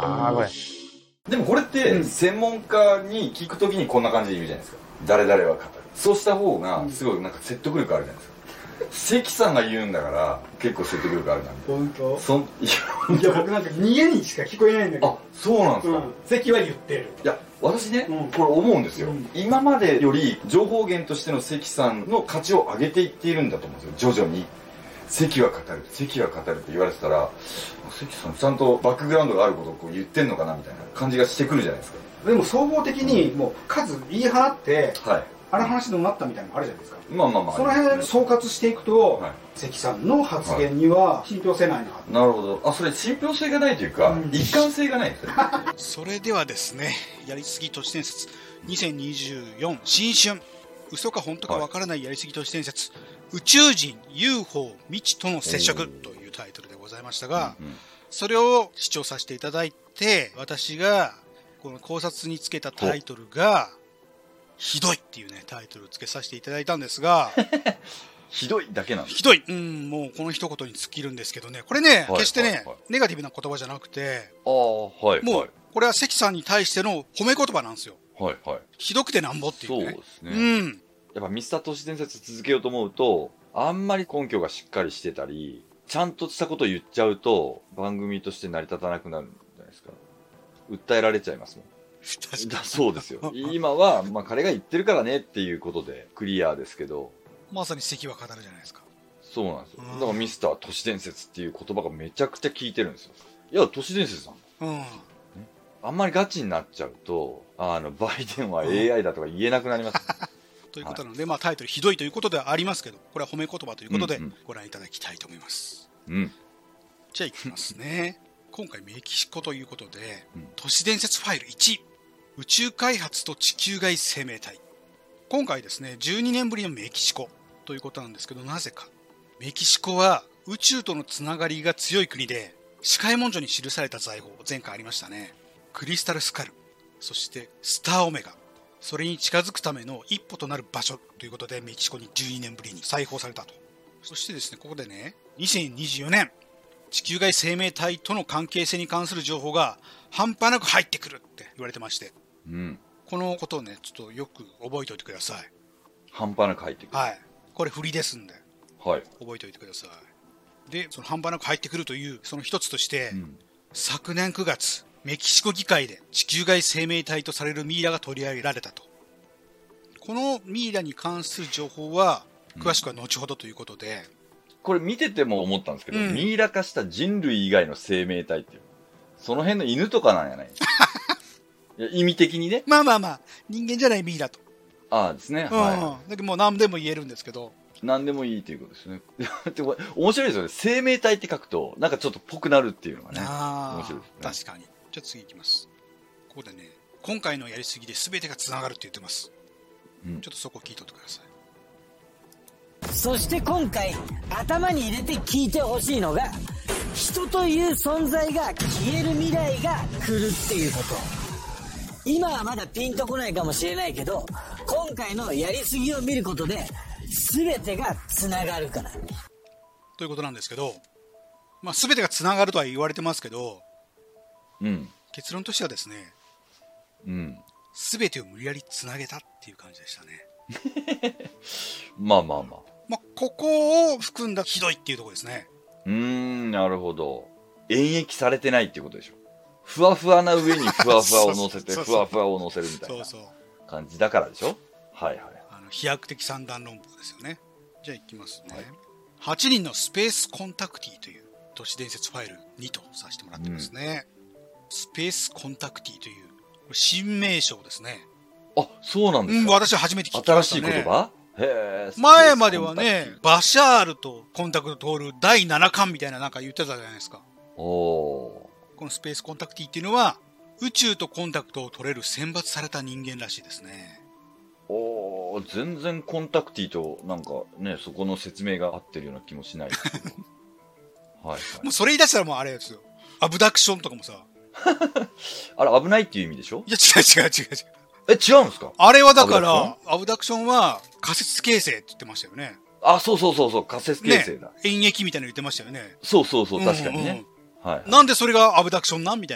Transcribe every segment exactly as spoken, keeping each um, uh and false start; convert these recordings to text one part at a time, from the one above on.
あーこれでもこれって専門家に聞くときにこんな感じで言うじゃないですか。誰々は語る。そうした方がすごいなんか説得力あるじゃないですか。関さんが言うんだから結構説得力あるなみたいな。 本当？ そんいや、いや僕なんか逃げにしか聞こえないんだけど。 あ、そうなんですか。うん、 関は言ってる。 いや、私ね、うん、これ思うんですよ、うん、今までより情報源としての関さんの価値を上げていっているんだと思うんですよ、徐々に。関は語る、関は語るって言われてたら、関さんちゃんとバックグラウンドがあることをこう言ってんのかなみたいな感じがしてくるじゃないですか。 でも総合的にもう数言い放って、 はい、 あの話でもなったみたいなのあるじゃないですか。 まあまあまあ。 その辺総括していくと、はい、関さんの発言には信憑性ないな、はい。 なるほど。あ、それ信憑性がないというか、うん、一貫性がないんですよ。 それではですね、やりすぎ都市伝説にせんにじゅうよん新春、嘘か本当かわからないやりすぎ都市伝説、はい、宇宙人 ユーフォー 未知との接触というタイトルでございましたが、うんうん、それを視聴させていただいて、私がこの考察につけたタイトルがひどいっていうねタイトルをつけさせていただいたんですがひどいだけなんですひどい、うん、もうこの一言に尽きるんですけどね、これね、はい、決してね、はいはい、ネガティブな言葉じゃなくて、 あ、はい、 もうこれは関さんに対しての褒め言葉なんですよ。 はいはい、 ひどくてなんぼっていうね。 そうですね、うん、やっぱミスター都市伝説続けようと思うと、あんまり根拠がしっかりしてたりちゃんとしたことを言っちゃうと番組として成り立たなくなるんじゃないですか。訴えられちゃいますもん。だそうですよ。今は、まあ、彼が言ってるからねっていうことでクリアですけど、 まさに関は語るじゃないですか。 そうなんですよ。だからミスター都市伝説っていう言葉がめちゃくちゃ効いてるんですよ。いや都市伝説なんだ、うんね、あんまりガチになっちゃうとあのバイデンは エーアイ だとか言えなくなります、ね、 ということなので、はい、まあ、タイトルひどいということではありますけど、これは褒め言葉ということでご覧いただきたいと思います、うんうん、じゃあいきますね今回メキシコということで、うん、都市伝説ファイルいち、宇宙開発と地球外生命体。今回ですね、じゅうにねんぶりのメキシコということなんですけど、なぜかメキシコは宇宙とのつながりが強い国で、司会文書に記された財宝、前回ありましたね、クリスタルスカル、そしてスターオメガ、それに近づくための一歩となる場所ということで、メキシコにじゅうにねんぶりに再訪されたと。そしてですね、ここでね、にせんにじゅうよねん地球外生命体との関係性に関する情報が半端なく入ってくるって言われてまして、うん、このことをねちょっとよく覚えておいてください。 半端なく入ってくる、 はい、これ振りですんで、 はい、 覚えておいてください。でその半端なく入ってくるというその一つとして、うん、昨年くがつメキシコ議会で地球外生命体とされるミイラが取り上げられたと。このミイラに関する情報は詳しくは後ほどということで、うん、 これ見てても思ったんですけど、うん、ミイラ化した人類以外の生命体っていう、その辺の犬とかなんやないいや意味的にね、 まあまあまあ人間じゃないミイラと、 ああですね、 うん、はい、だけどもう何でも言えるんですけど、 何でもいいということですね面白いですよね、生命体って書くとなんかちょっとぽくなるっていうのがね、あ面白いですね。 確かに。じゃあ次いきます。ここでね、今回のやりすぎで全てがつながるって言ってます、うん、ちょっとそこ聞いとってください。 そして今回頭に入れて聞いてほしいのが、人という存在が消える未来が来るっていうこと。今はまだピンとこないかもしれないけど、今回のやりすぎを見ることで全てがつながるからということなんですけど、まあ、全てがつながるとは言われてますけど、うん、結論としてはですね、うん、全てを無理やりつなげたっていう感じでしたねまあまあまあ、 まあ、ここを含んだひどいっていうところですね。 うーん、なるほど。演繹されてないっていうことでしょ。ふわふわな上にふわふわを乗せてふわふわを乗せるみたいな感じだからでしょ。はいはい。 あの飛躍的三段論法ですよね。じゃあいきますね、はい、はちにんのスペースコンタクティという都市伝説ファイルにとさせてもらってますね、うん、スペースコンタクティというこれ新名称ですね。 あ、そうなんですか。 うん、私は初めて聞きましたね。 新しい言葉。へー、 前まではね、バシャールとコンタクト通るだいななかんみたいななんか言ってたじゃないですか。おー。このスペースコンタクティっていうのは宇宙とコンタクトを取れる選抜された人間らしいですね。 おー、全然コンタクティとなんかね、そこの説明が合ってるような気もしないですけどはい、はい、 もうそれ言い出したらもうあれですよ、アブダクションとかもさあれ危ないっていう意味でしょ。 いや違う違う違う違う。 え、違うんですか。 あれはだからアブダクションは仮説形成って言ってましたよね。 あ、そうそうそうそう、仮説形成だ、 ね、演劇みたいなの言ってましたよね。 そうそうそう、確かにね、うんうんうん、はい、 なんでそれがアブダクションなんみたいな。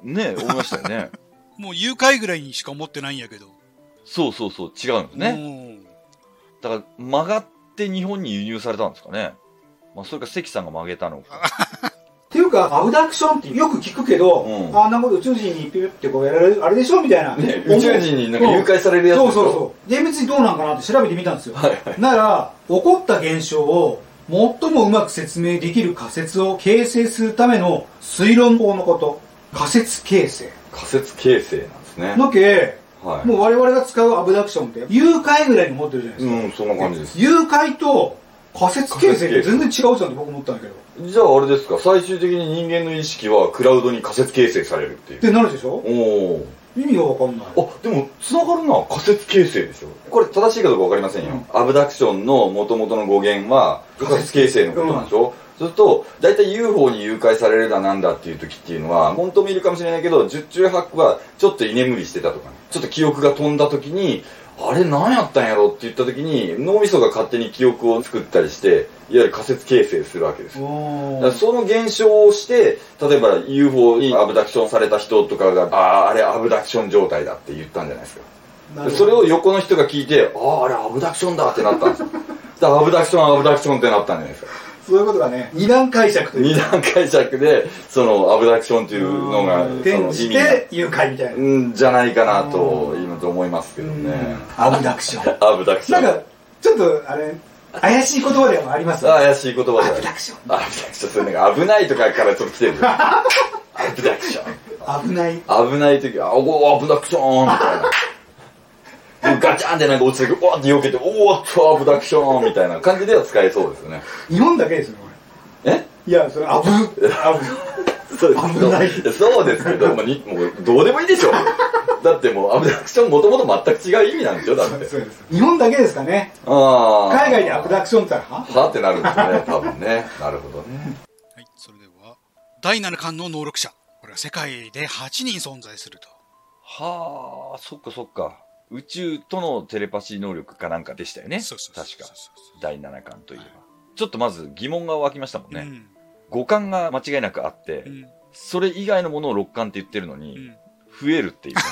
ね、思いましたよね。 もう誘拐ぐらいにしか思ってないんやけど。 そうそうそう、違うんですね。だから、曲がって日本に輸入されたんですかね。まあ、それか関さんが曲げたのか。 っていうか、アブダクションってよく聞くけど、うん、あんなこと宇宙人にピュってこうやられる、あれでしょみたいな。 ね、宇宙人になんか誘拐されるやつでしょ。 そうそうそう。厳密にどうなんかなって調べてみたんですよ。はいはい、なら、起こった現象を最もうまく説明できる仮説を形成するための推論法のこと。仮説形成。 仮説形成なんですね。 のけ、はい、もう我々が使うアブダクションって誘拐ぐらいに持ってるじゃないですか。 うん、そんな感じです。 誘拐と仮説形成って全然違うじゃんって僕思ったんだけど。 じゃああれですか、最終的に人間の意識はクラウドに仮説形成されるっていう。 ってなるでしょ。おお。 意味がわかんない。 あ、でも繋がるな。仮説形成でしょ。これ正しいかどうかわかりませんよ。うん、アブダクションの元々の語源は仮説形成のことなんでしょ。うん、そうすると、だいたい ユーフォー に誘拐されるだなんだっていう時っていうのは、本当もいるかもしれないけど、十中八九はちょっと居眠りしてたとかね。ちょっと記憶が飛んだ時に、あれ何やったんやろって言った時に脳みそが勝手に記憶を作ったりしていわゆる仮説形成するわけですよ。だからその現象をして例えば ユーフォー にアブダクションされた人とかがあああれアブダクション状態だって言ったんじゃないですか。それを横の人が聞いてあああれアブダクションだってなったんですよ。だからアブダクションアブダクションってなったんじゃないですか。 そういうことがね、二段解釈という二段解釈で、その、アブダクションというのが、 転じて誘拐みたいな。 うんじゃないかなと、今と思いますけどね。 アブダクション。 アブダクション。 なんか、ちょっと、あれ、怪しい言葉でもありますよね。怪しい言葉で。 アブダクション。 アブダクション。それなんか危ないとかからちょっと来てる。アブダクション。危ない。 危ない時、あ、おアブダクションみたいな。ガチャンってなんか落ちてくる、おーって避けて、おーっとアブダクションみたいな感じでは使えそうですよね。 日本だけですよね、これ。えいや、それ、アブ、アブ。 そうです危ない。そうですけど、まあ、にもうどうでもいいでしょ。だってもうアブダクションもともと全く違う意味なんですよ、だって。 そうです。日本だけですかね。ああ。海外でアブダクションって言ったら、 ははってなるんですね、多分ね。なるほどね。 はい、それでは、だいななかんの能力者。これは世界ではちにん存在すると。 はあ、そっかそっか。宇宙とのテレパシー能力かなんかでしたよね。 そうそうそう確か。だいななかんといえば。ちょっとまず疑問が湧きましたもんね。うん、ごかんが間違いなくあって、うん、それ以外のものをろっかんって言ってるのに、うん、増えるっていうね。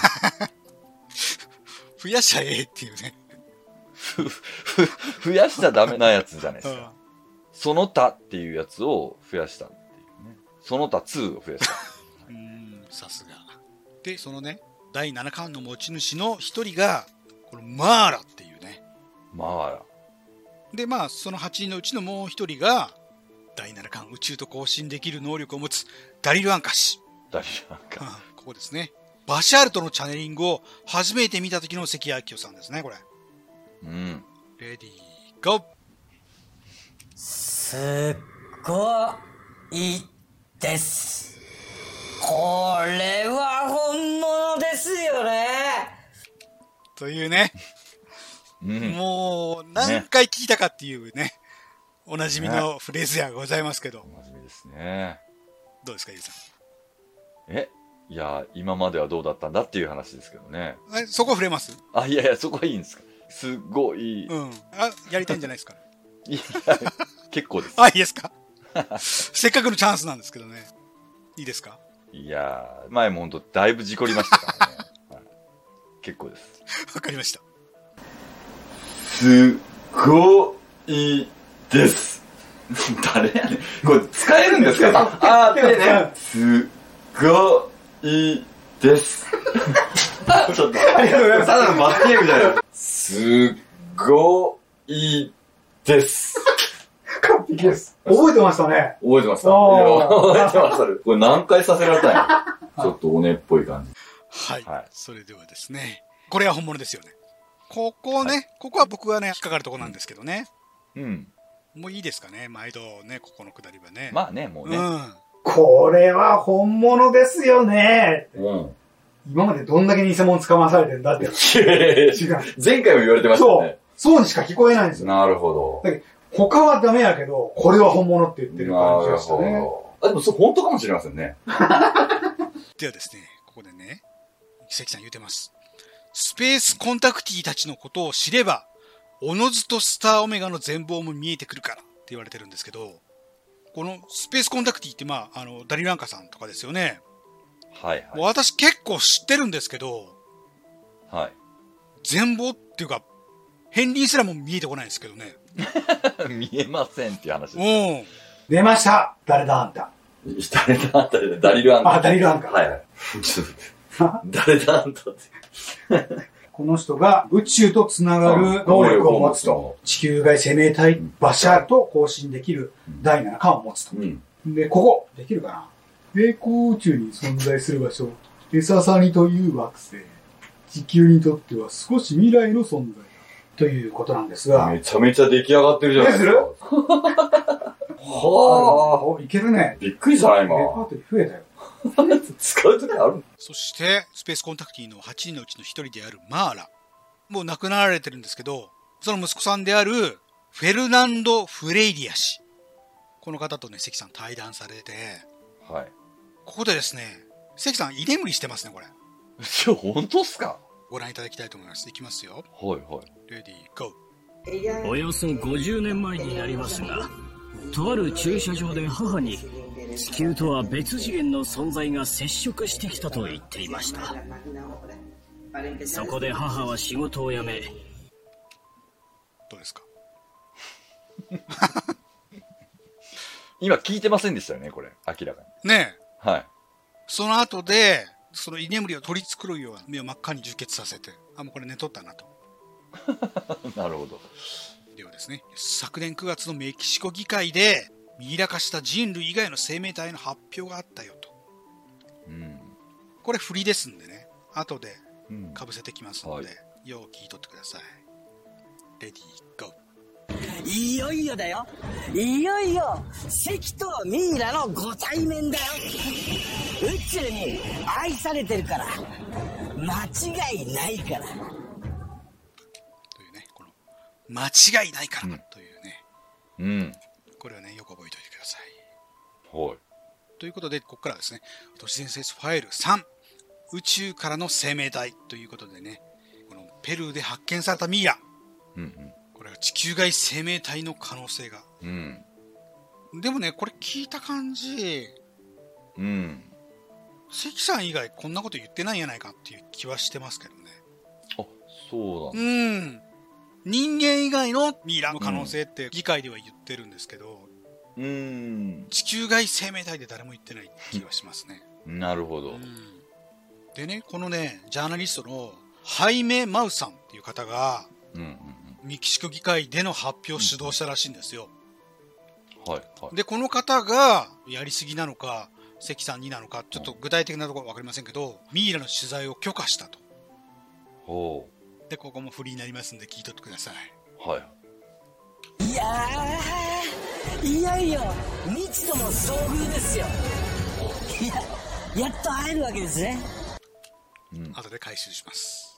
増やしちゃええっていうね。 増やしちゃダメなやつじゃないですか。その他っていうやつを増やしたっていうね。その他にを増やした。 うん、さすが。で、そのね、だいななかんの持ち主の一人が、このマーラっていうね。 マーラ。 で、まあ、そのはちにんのうちのもう一人が、だいななかん宇宙と交信できる能力を持つダリル・アンカ氏。 ダリル・アンカ。 ここですね。バシャールとのチャネリングを初めて見た時の関明夫さんですね、これ。 うん。 レディー、ゴー。 すっごいです。これは本物ですよね。 というね。うん、もう、何回聞いたかっていうね。ねおなじみのフレーズやございますけど。 おなじみですね。 どうですか、ゆうさん。 えいや、今まではどうだったんだっていう話ですけどね。 え、そこ触れます？ あ、いやいや、そこはいいんですか。すごい。 うん。あ、やりたいんじゃないですか。 いや、結構です。 あ、いいですか。せっかくのチャンスなんですけどね。いいですか。 いやー、前もほんとだいぶ事故りましたからね。はい、結構です。 わかりました。 すごいです。誰やねん。これ使えるんですか？あーってね。すごいです。ちょっと。ありがとうございます。ただの罰ゲームじゃない。すごいです。 完璧です。覚えてましたね。 覚えてました。覚えてました。これ何回させられたんや。ちょっとおねっぽい感じ。 はい。はい、それではですね。これは本物ですよね。ここね、はい、ここは僕はね、引っかかるとこなんですけどね。 うん。 もういいですかね、毎度ね、ここのくだりはね。 まあね、もうね。うん。 これは本物ですよね。 うん。 今までどんだけ偽物捕まされてんだって。 違う。前回も言われてましたね。 そう。そうにしか聞こえないんですよ。 なるほど。 だけど他はダメやけど、これは本物って言ってる感じがしたね。なるほど。あ、でもそれ本当かもしれませんね。 ではですね、ここでね、関さん言うてます。スペースコンタクティたちのことを知れば、おのずとスターオメガの全貌も見えてくるからって言われてるんですけど、このスペースコンタクティって、まあ、あの、ダリル・アンカさんとかですよね。 はいはい。 私結構知ってるんですけど、 はい。 全貌っていうか、片鱗すらも見えてこないですけどね。 見えませんっていう話です。 うん。 出ました誰だあんた。 誰だあんたで、ダリルアンカ。 あ、ダリルアンカ。 はいはい。ちょっと誰だあんたって。 この人が宇宙とつながる能力を持つと、地球外生命体馬車と交信できるだいななかんを持つと。うん、で、ここ、できるかな平行宇宙に存在する場所、エササニという惑星。地球にとっては少し未来の存在だ。ということなんですが。 めちゃめちゃ出来上がってるじゃないですか。 はあ、いけるね。 びっくりしたな、今。 レパートリー増えたよ。 使うときある。 そして、スペースコンタクティのはちにんのうちのひとりであるマーラ。もう亡くなられてるんですけど、その息子さんであるフェルナンド・フレイリア氏。この方とね、関さん対談されて、 はい。 ここでですね、関さん居眠りしてますね、これ。 ちょ、本当っすか？ ご覧いただきたいと思います。いきますよ。 はいはい。 レディー、ゴー。およそごじゅうねんまえになりますが、とある駐車場で母に、地球とは別次元の存在が接触してきたと言っていました。そこで母は仕事を辞め、 どうですか？ 今聞いてませんでしたよね、これ。明らかに。 ねえ。はい。 その後で、その居眠りを取り繕うような目を真っ赤に充血させて、あ、もうこれ寝とったなと。 なるほど。 ではですね、昨年くがつのメキシコ議会で、ミイラ化した人類以外の生命体の発表があったよと。 うん。 これ振りですんでね、後で被せてきますので、うん、よう聞いとってください。レディー、ゴー。 いよいよだよ。いよいよ、関とミイラのご対面だよ。宇宙に愛されてるから、間違いないから。というね、この、間違いないからというね。 うん。 これはね、よく覚えておいてください。 はい。 ということで、ここからはですね、都市伝説ファイルさん、宇宙からの生命体ということでね、このペルーで発見されたミイラ。うんうん、これは地球外生命体の可能性が。うん、でもね、これ聞いた感じ、うん。関さん以外こんなこと言ってないんやないかっていう気はしてますけどね。 あ、そうなんだ。 うん。人間以外のミイラの可能性って議会では言ってるんですけど、うん、地球外生命体で誰も言ってない気はしますね。 なるほど、うん。 でね、このね、ジャーナリストのハイメ・マウさんっていう方が、うんうんうん、メキシコ議会での発表を主導したらしいんですよ。うん、はいはい。で、この方がやりすぎなのか、関さんになのか、ちょっと具体的なところは分かりませんけど、ミイラの取材を許可したと。ほう。で、ここもフリーになりますんで聞いとってください。はい。 いやー、いよいよ未知との遭遇ですよ。いや、やっと会えるわけですね。 うん。後で回収します。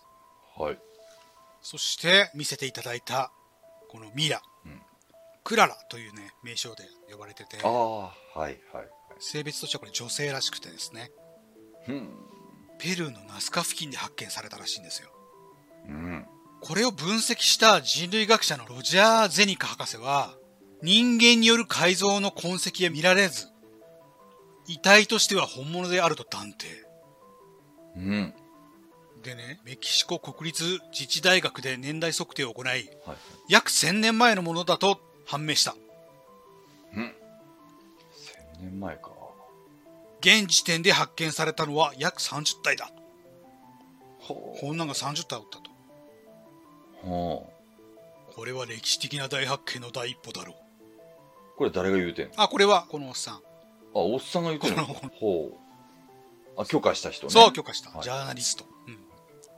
はい。 そして見せていただいたこのミイラ、うん、クララというね名称で呼ばれてて、 ああ、はいはい。 性別としてはこれ女性らしくてですね。うん。ペルーのナスカ付近で発見されたらしいんですよ。うん。これを分析した人類学者のロジャー・ゼニカ博士は、人間による改造の痕跡は見られず、遺体としては本物であると断定。うん。でね、メキシコ国立自治大学で年代測定を行い、はい、約せんねんまえのものだと判明した。 うん。せんねんまえか。 現時点で発見されたのは約さんじゅったいだ。ほう。こんなんがさんじゅったいおったと。ほう。これは歴史的な大発見の第一歩だろう。 これ誰が言うてんの？ あ、これはこのおっさん。あ、 おっさんが言うてんの？ほう。あ、許可した人ね。 そう、許可した。はい、ジャーナリスト。うん。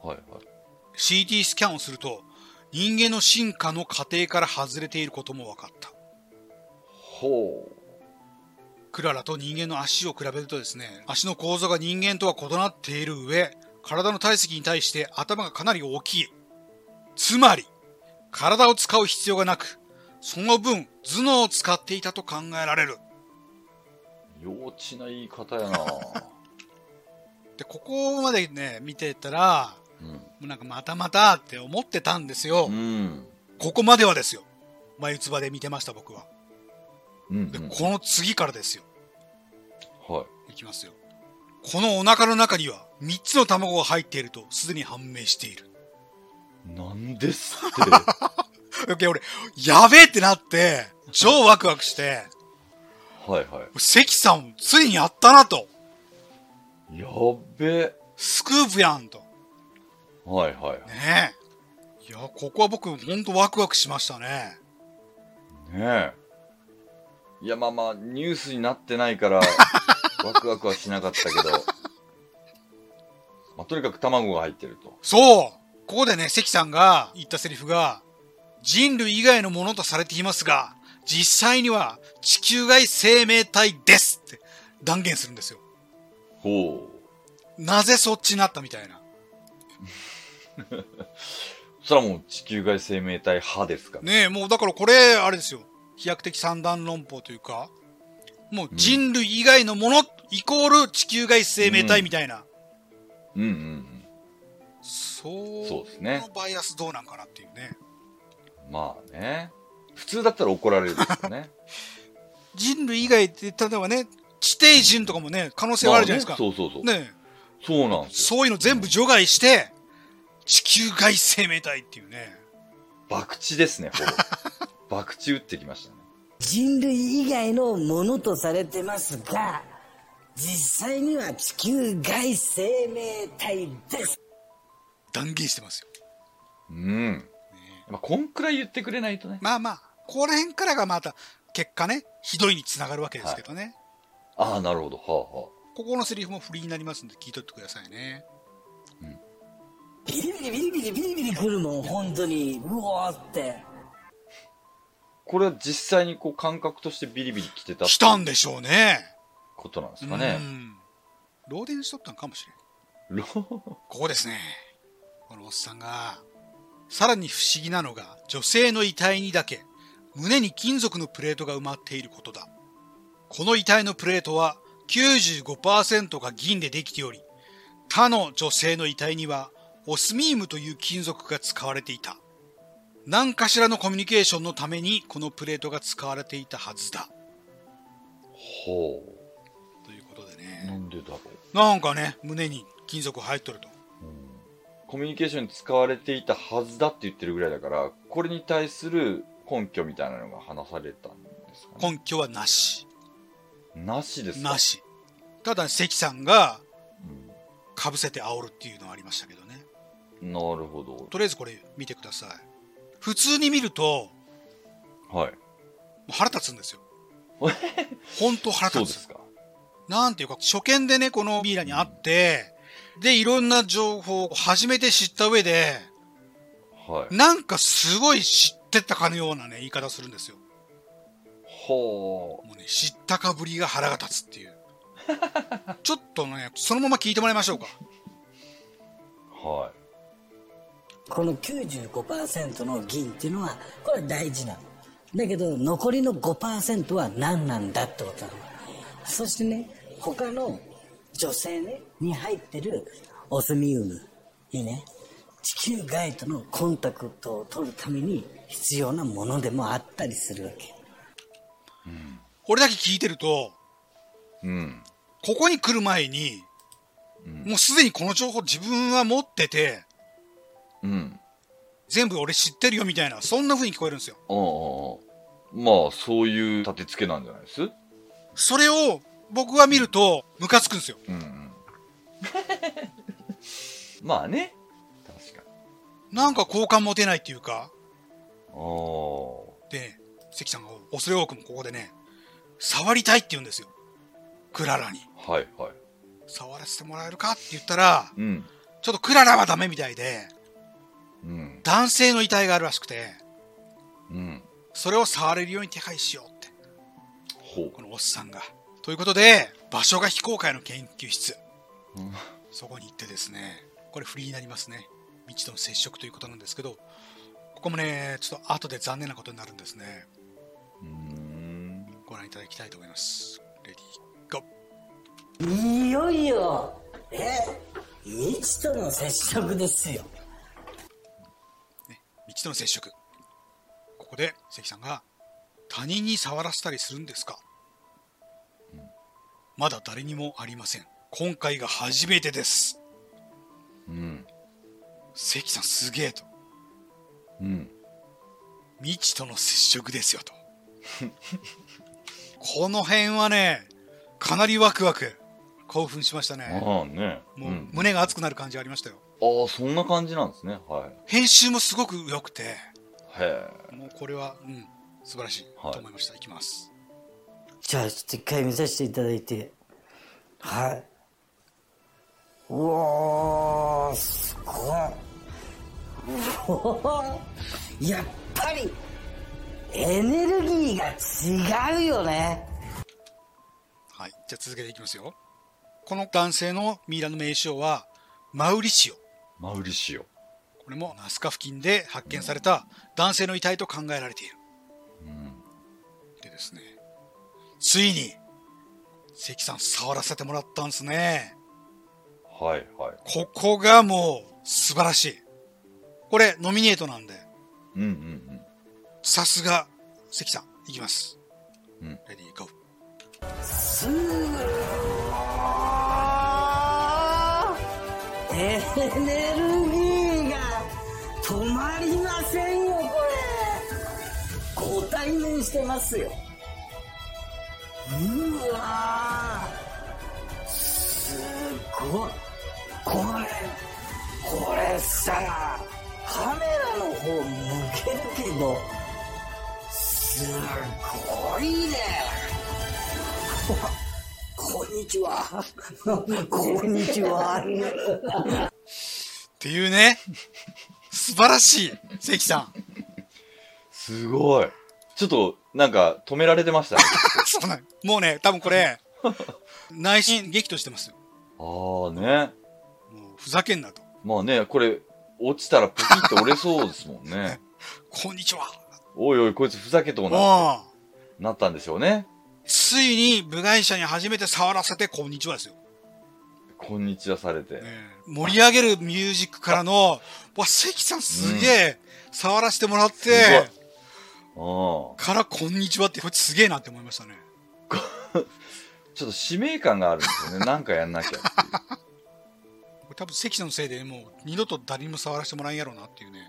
はいはい。 シーティー スキャンをすると、人間の進化の過程から外れていることも分かった。ほう。クララと人間の足を比べるとですね、足の構造が人間とは異なっている上、体の体積に対して頭がかなり大きい。つまり、体を使う必要がなく、その分、頭脳を使っていたと考えられる。 幼稚な言い方やなで、ここまでね、見てたら、うん、もうなんかまたまたって思ってたんですよ。うん、ここまではですよ。眉唾で見てました、僕は。うんうん、でこの次からですよ。はい。いきますよ。 このお腹の中にはみっつの卵が入っているとすでに判明している。 なんですって。 俺、やべえってなって、超ワクワクして、 はいはい。 関さん、ついにやったなと。 やっべえ。 スクープやんと。 はいはい。 ねえ。いや、ここは僕、ほんとワクワクしましたね。 ねえ。いや、まあまあ、ニュースになってないから、ワクワクはしなかったけど、まあ、とにかく卵が入ってると。 そうここでね、関さんが言ったセリフが、人類以外のものとされていますが、実際には地球外生命体ですって断言するんですよ。 ほう。なぜそっちになったみたいな。 それはもう地球外生命体派ですかねえ、もうだからこれ、あれですよ。飛躍的三段論法というか、もう人類以外のもの、うん、イコール地球外生命体みたいな。 うん、うん、うんうんそう。 そうですね。 このバイアスどうなんかなっていうね。 まあね。普通だったら怒られるですよね。 人類以外って、例えばね、地底人とかもね、可能性はあるじゃないですか。 まあね、そうそうそう。 ねそうなんですよ。そういうの全部除外して、地球外生命体っていうね。 博打ですね、ほぼ。博打打ってきましたね。 人類以外のものとされてますが、実際には地球外生命体です。 断言してますよ。 うん。ね、まあ、こんくらい言ってくれないとね。 まあまあ、ここら辺からがまた、結果ね、ひどいにつながるわけですけどね。 はい、ああ、なるほど。はあはあ。 ここのセリフもフリーになりますんで聞いといてくださいね。 うん。ビリビリビリビリビリビリ来るもん、本当に。うわーって。 これは実際にこう感覚としてビリビリ来てた来たんでしょうね。 ことなんですかね。 うん。漏電しとったんかもしれん。 ここですね。このおっさんが、さらに不思議なのが、女性の遺体にだけ、胸に金属のプレートが埋まっていることだ。この遺体のプレートは きゅうじゅうごパーセント が銀でできており、他の女性の遺体にはオスミウムという金属が使われていた。何かしらのコミュニケーションのためにこのプレートが使われていたはずだ。 ほう。 ということでね。 なんでだろう。なんかね、胸に金属入っとると。 うん、コミュニケーションに使われていたはずだって言ってるぐらいだから、これに対する根拠みたいなのが話されたんですかね。 根拠はなし。 なしですか？ なし。ただ関さんがかぶせて煽るっていうのはありましたけどね。 なるほど。 とりあえずこれ見てください。普通に見ると、 はい。 腹立つんですよ。本当腹立つ。 そうですか。 なんていうか、初見でね、このミイラに会って、うん、で、いろんな情報を初めて知った上で、 はい。 なんかすごい知ってたかのようなね、言い方するんですよ。 ほう。 もうね、知ったかぶりが腹が立つっていう。ちょっとね、そのまま聞いてもらいましょうか。 はい。 この きゅうじゅうごパーセント の銀っていうのは、これ大事なの。だけど、残りの ごパーセント は何なんだってことなの。そしてね、他の女性ね、に入ってるオスミウムにね、地球外とのコンタクトを取るために必要なものでもあったりするわけ。 うん、これだけ聞いてると、 うん、 ここに来る前に、うん、もうすでにこの情報自分は持ってて、 うん、 全部俺知ってるよみたいな、そんな風に聞こえるんですよ。 ああ、まあそういう立て付けなんじゃないです？ それを僕が見るとムカつくんですよ。 うんうん、まあね、確かに。なんか好感持てないっていうか。 あで、関さんが恐れ多くもここでね、触りたいって言うんですよ。クララに。 はいはい。 触らせてもらえるかって言ったら、 うん、 ちょっとクララはダメみたいで、 うん、 男性の遺体があるらしくて、 うん、 それを触れるように手配しようって。 ほう。 このおっさんが。ということで、場所が非公開の研究室。うん、そこに行ってですね、これフリーになりますね。未知との接触ということなんですけど、ここもね、ちょっと後で残念なことになるんですね。 うーん、 ご覧いただきたいと思います。レディー、ゴー。 いよいよ、え、未知との接触ですよ。 ね、未知との接触。ここで関さんが、他人に触らせたりするんですか？うん、まだ誰にもありません。 今回が初めてです。 うん。 関さんすげえと。 うん。 未知との接触ですよと。この辺はね、かなりワクワク、興奮しましたね。 ああね。 もう、うん、胸が熱くなる感じありましたよ。 ああ、そんな感じなんですね。はい。 編集もすごく良くて。 へえ。 もうこれは、うん、素晴らしいと思いました。はい、いきます。 じゃあ、ちょっと一回見させていただいて。はい。うおー、すごい。やっぱり、エネルギーが違うよね。 はい。じゃあ続けていきますよ。この男性のミイラの名称は、マウリシオ。 マウリシオ。 これもナスカ付近で発見された男性の遺体と考えられている。 うん、 でですね、ついに、関さん触らせてもらったんですね。 はいはい。 ここがもう素晴らしい。これノミネートなんで。 うんうんうん。 さすが関さん、いきます。 うん。 レディーゴー。 すごー。エネルギーが止まりませんよこれ。ご対面してますよ。うわー。すごい。これこれさ、カメラの方向けるけどすごいね。こんにちは。こんにちは。 っていうね、素晴らしい関さん。 すごい。ちょっとなんか止められてましたね。 そうなん。もうね、多分これ内心激怒してますよ。 ああね。 もうふざけんなと。 まあね、これ落ちたらポキッと折れそうですもんね。 こんにちは。 おいおい、こいつふざけとうなってなったんでしょうね。 ついに部外者に初めて触らせてこんにちはですよ。 こんにちはされて。 ね、盛り上げるミュージックからの、わ、関さんすげえ、うん、触らせてもらって、あからこんにちはってこいつすげえなって思いましたね。 ちょっと使命感があるんですよね。なんかやんなきゃっていう。 多分関さんのせいでもう二度と誰にも触らせてもらえんやろうなっていうね。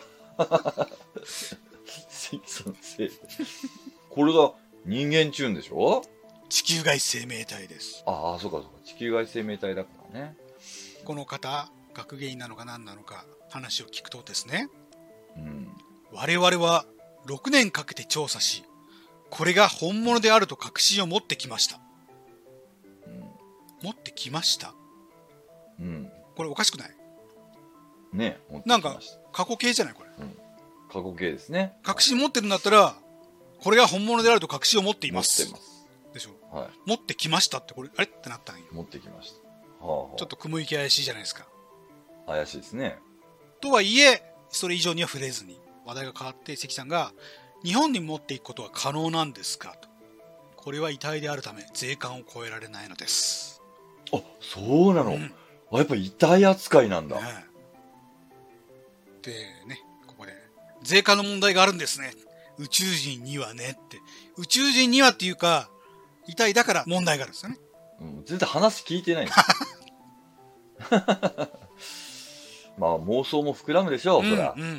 関さんのせいで。これが人間チューンでしょ？ 地球外生命体です。 ああ、そうかそうか。地球外生命体だからね。 この方、学芸員なのか何なのか話を聞くとですね。うん、我々はろくねんかけて調査し、これが本物であると確信を持ってきました。うん、持ってきました。うん、これおかしくない？ ねえ、なんか過去形じゃないこれ、うん。 過去形ですね。 確信持ってるんだったら、これが本物であると確信を持っています。持ってます。でしょ。はい。持ってきましたってこれあれってなったんよ。 持ってきました。はあはあ、 ちょっと雲行き怪しいじゃないですか。 怪しいですね。 とはいえ、それ以上には触れずに話題が変わって関さんが日本に持っていくことは可能なんですかと。これは遺体であるため税関を超えられないのです。 あ、そうなの。うん、あ、やっぱ遺体扱いなんだ。ね、 でね、ここで税関の問題があるんですね。宇宙人にはねって。宇宙人にはっていうか、遺体だから問題があるんですよね。 うん、全然話聞いてないんですまあ妄想も膨らむでしょう、うん、そりゃ。うん。うん。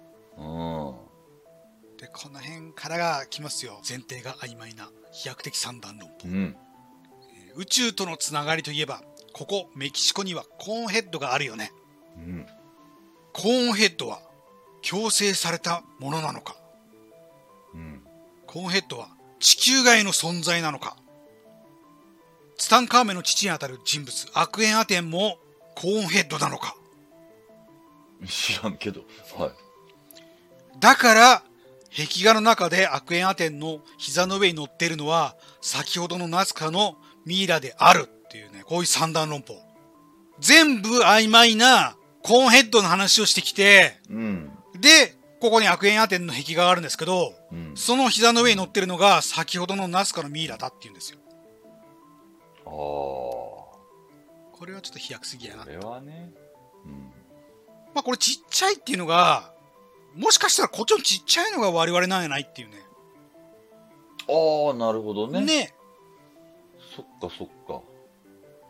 で、この辺からが来ますよ。前提が曖昧な飛躍的三段論法。うん、えー、宇宙とのつながりといえば、ここメキシコにはコーンヘッドがあるよね。うん。コーンヘッドは強制されたものなのか。うん。コーンヘッドは地球外の存在なのか。ツタンカーメンの父にあたる人物アクエンアテンもコーンヘッドなのか。 知らんけど。はい。 だから壁画の中でアクエンアテンの膝の上に乗っているのは先ほどのナスカのミイラであるっていうね、こういう三段論法。全部曖昧なコーンヘッドの話をしてきて、うん、でここにアクエンアテンの壁画があるんですけど、うん、その膝の上に乗ってるのが先ほどのナスカのミイラだっていうんですよ。ああ。これはちょっと飛躍すぎやな。 これはね。 うん。まあこれちっちゃいっていうのが、もしかしたらこっちのちっちゃいのが我々なんやないっていうね。 ああ、なるほどね。 ね。 そっかそっか。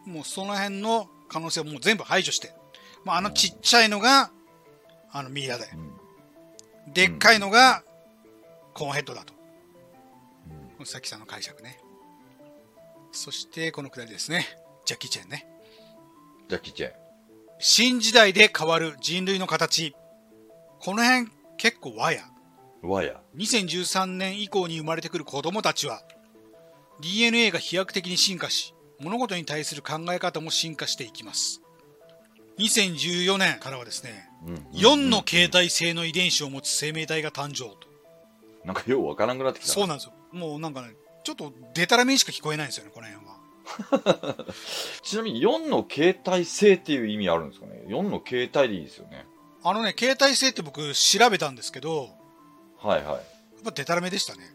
もうその辺の可能性をもう全部排除して、まあ、あのちっちゃいのが、あのミイラで、うん、でっかいのがコーンヘッドだと。うん、さきさんの解釈ね。そしてこのくだりですね。ジャッキー・チェンね。 ジャッキー・チェン。 新時代で変わる人類の形。この辺結構和や。 和や。 にせんじゅうさんねん以降に生まれてくる子供たちは ディーエヌエー が飛躍的に進化し、物事に対する考え方も進化していきます。にせんじゅうよねんからはですね、うんうんうんうん、よんの形態性の遺伝子を持つ生命体が誕生と。 なんかようわからんくなってきた。 そうなんですよ。もうなんかね、ちょっとデタラメにしか聞こえないんですよね、この辺は。 ちなみによんの形態性っていう意味あるんですかね。よんの形態でいいですよね。 あのね、形態性って僕調べたんですけど、 はいはい。 やっぱデタラメでしたね。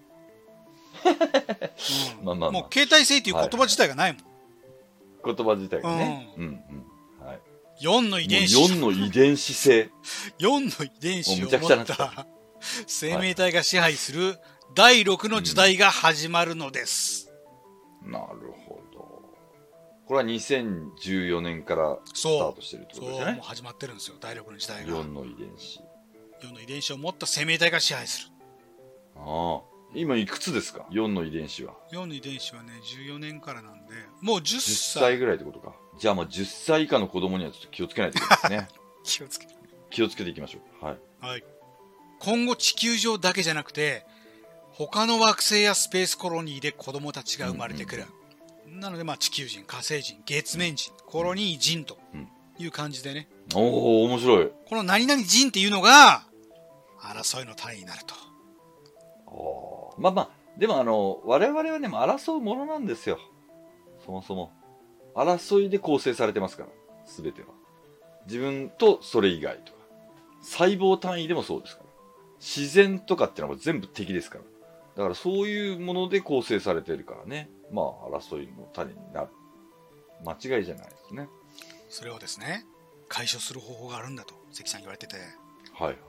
うん、 まあまあ、まあ、 もう形態性っていう言葉自体がないもん。 はい、言葉自体がね。うん、うん、うん。はい。 よんの遺伝子。 よんの遺伝子性。 よんの遺伝子を持った生命体が支配するだいろくの時代が始まるのです。 うん、なるほど。これはにせんじゅうよねんからスタートしてるってことですね。 そう、もう始まってるんですよ、だいろくの時代が。 よんの遺伝子。 よんの遺伝子を持った生命体が支配する。 ああ。今いくつですか ?よん の遺伝子は。 よんの遺伝子はね、じゅうよねんからなんで、もうじゅっさい。 じゅっさいぐらいってことか。じゃあもうじゅっさい以下の子供にはちょっと気をつけないといけないですね。 気をつけて。 気をつけていきましょう。はい。 はい。今後地球上だけじゃなくて、他の惑星やスペースコロニーで子供たちが生まれてくる。うんうん、なのでまあ地球人、火星人、月面人、コロニー人という感じでね。 うん、おお、面白い。 この何々人っていうのが、争いの単位になると。 おまあまあ、でもあの、我々はね、争うものなんですよ。そもそも。争いで構成されてますから、すべては。自分とそれ以外とか。細胞単位でもそうですから。自然とかってのは全部敵ですから。だからそういうもので構成されてるからね。まあ、争いの種になる。間違いじゃないですね。 それをですね、解消する方法があるんだと、関さん言われてて。 はいはい。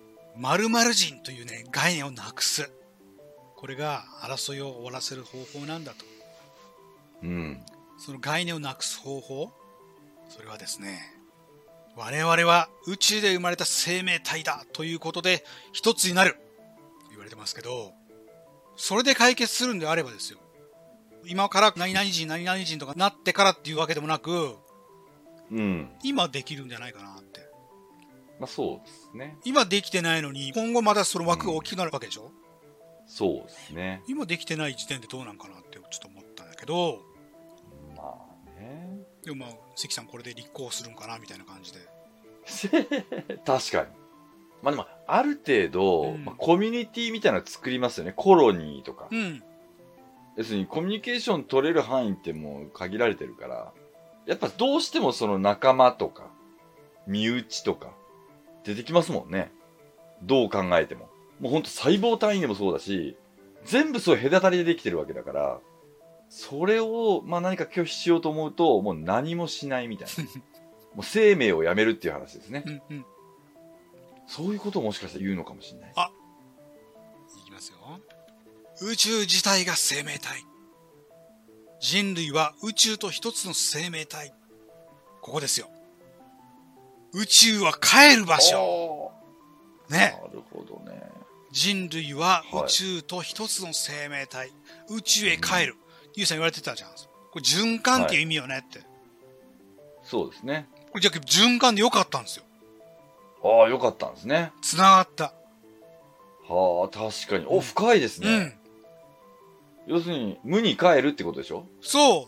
〇〇人というね、概念をなくす。これが争いを終わらせる方法なんだと。 うん。 その概念をなくす方法、それはですね、我々は宇宙で生まれた生命体だということで一つになると言われてますけど、それで解決するんであればですよ。今から何々人何々人とかなってからっていうわけでもなく、 うん。 今できるんじゃないかなって。 まあそうですね。 今できてないのに今後またその枠が大きくなるわけでしょ、うん、 そうですね。 今できてない時点でどうなんかなってちょっと思ったんだけど、 まあね。 でもまあ関さんこれで立候補するんかなみたいな感じで。 確かに。まあでもある程度、うんまあ、コミュニティみたいなの作りますよね。コロニーとか。 うん。 要するにコミュニケーション取れる範囲ってもう限られてるから、やっぱどうしてもその仲間とか身内とか出てきますもんね。どう考えても。もうほんと細胞単位でもそうだし、全部そういう隔たりでできてるわけだから、それをまあ何か拒否しようと思うと、もう何もしないみたいな。もう生命をやめるっていう話ですね。 うんうん、 そういうことをもしかしたら言うのかもしれない。 あ、いきますよ。宇宙自体が生命体。人類は宇宙と一つの生命体。ここですよ。宇宙は帰る場所。ね。 なるほどね。 人類は宇宙と一つの生命体。はい、宇宙へ帰る。ゆうさん言われてたじゃん。これ循環っていう意味よねって。はい、 そうですね。 これじゃあ循環でよかったんですよ。 ああ、よかったんですね。 繋がった。 はあ、確かに。お、深いですね。うん。要するに、無に帰るってことでしょ？ そう。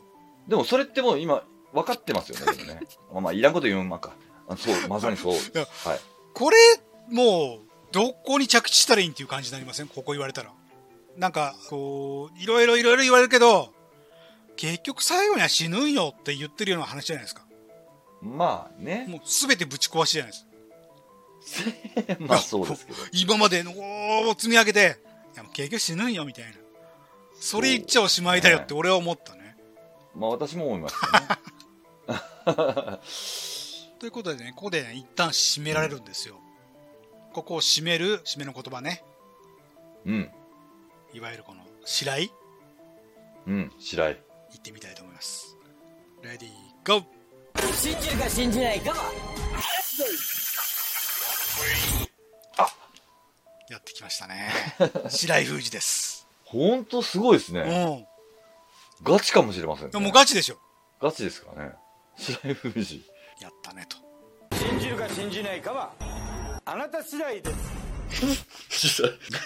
でもそれってもう今、分かってますよね、でもね。まあまあ、いらんこと言うまか。そう、まさにそう。はい。 これ、もう、どこに着地したらいいっていう感じになりません？ここ言われたら。なんか、こう、いろいろいろいろ言われるけど、結局最後には死ぬんよって言ってるような話じゃないですか。 まあね。 もうすべてぶち壊しじゃないです。 まあそうですけど。 今までのお積み上げて、いや結局死ぬんよみたいな。それ言っちゃおしまいだよって俺は思ったね。 まあ私も思いましたね。 ということでね、ここで、ね、一旦締められるんですよ。うん、ここを締める、締めの言葉ね。 うん。 いわゆるこの、白井うん、白井。 言ってみたいと思います。 レディーゴー。 信じるか信じないかはやってきましたね。白井封じです。 ほんとすごいですね。うん。ガチかもしれませんね。 もうガチでしょ。 ガチですかね。白井封じ。 やったねと。 信じるか信じないかはあなた次第です。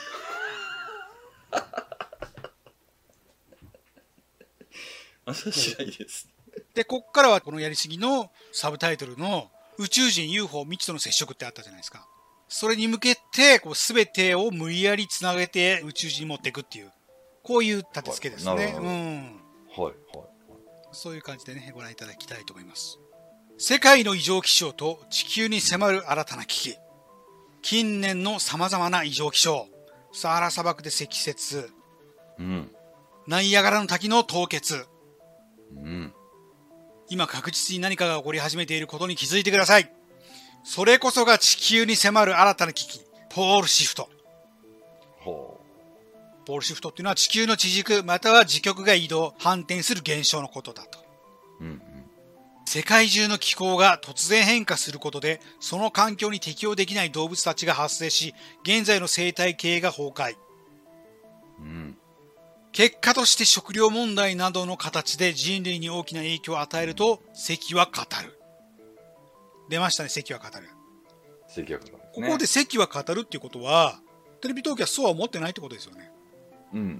あなた次第です。 で、こっからはこのやりすぎのサブタイトルの宇宙人 ユーフォー 未知との接触ってあったじゃないですか。それに向けて、こう全てを無理やりつなげて宇宙人に持っていくっていう、こういう立て付けですね。はい、うん。はい、 はい。 そういう感じでね、ご覧いただきたいと思います。世界の異常気象と地球に迫る新たな危機。近年の様々な異常気象。サハラ砂漠で積雪。うん。ナイアガラの滝の凍結。うん。今確実に何かが起こり始めていることに気づいてください。それこそが地球に迫る新たな危機。ポールシフト。ほう。ポールシフトっていうのは地球の地軸または磁極が移動、反転する現象のことだと。うんうん。世界中の気候が突然変化することで、その環境に適応できない動物たちが発生し、現在の生態系が崩壊。うん。結果として食料問題などの形で人類に大きな影響を与えると、関は語る。出ましたね、関は語る。 関は語る、ね。 ここで関は語るっていうことは、テレビ東京はそうは思ってないってことですよね。 うんうんうん。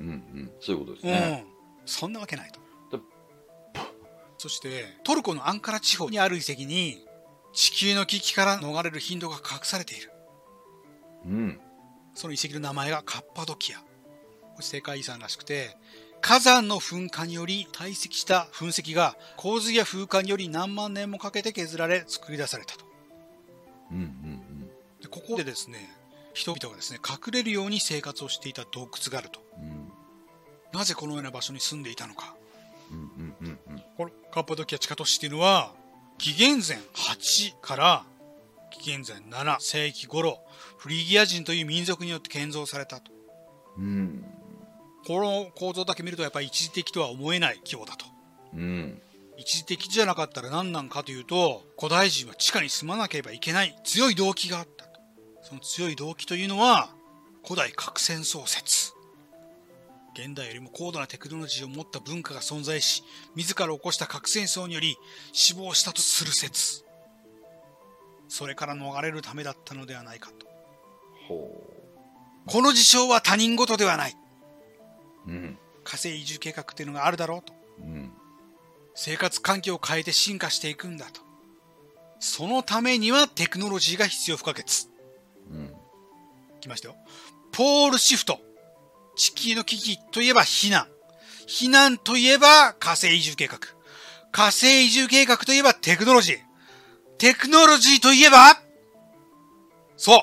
そういうことですね。うん。 そんなわけないと。そして、トルコのアンカラ地方にある遺跡に、地球の危機から逃れる頻度が隠されている。うん。その遺跡の名前がカッパドキア。これ世界遺産らしくて、火山の噴火により堆積した噴石が洪水や風化により何万年もかけて削られ作り出されたと。うんうんうん。でここでですね、人々がですね、隠れるように生活をしていた洞窟があると。うん、なぜこのような場所に住んでいたのか。うんうんうんうん、このカッパドキア地下都市っていうのは、紀元前はちから紀元前なな世紀頃、フリギア人という民族によって建造されたと。うん、この構造だけ見るとやっぱり一時的とは思えない規模だと。うん、一時的じゃなかったら何なんかというと、古代人は地下に住まなければいけない強い動機があったと。その強い動機というのは、古代核戦争説。現代よりも高度なテクノロジーを持った文化が存在し、自ら起こした核戦争により死亡したとする説。それから逃れるためだったのではないかと。ほう。この事象は他人事ではない。うん。火星移住計画っていうのがあるだろうと。うん。生活環境を変えて進化していくんだと。そのためにはテクノロジーが必要不可欠。うん。来ましたよ。ポールシフト。地球の危機といえば避難。避難といえば火星移住計画。火星移住計画といえばテクノロジー。テクノロジーといえばそう。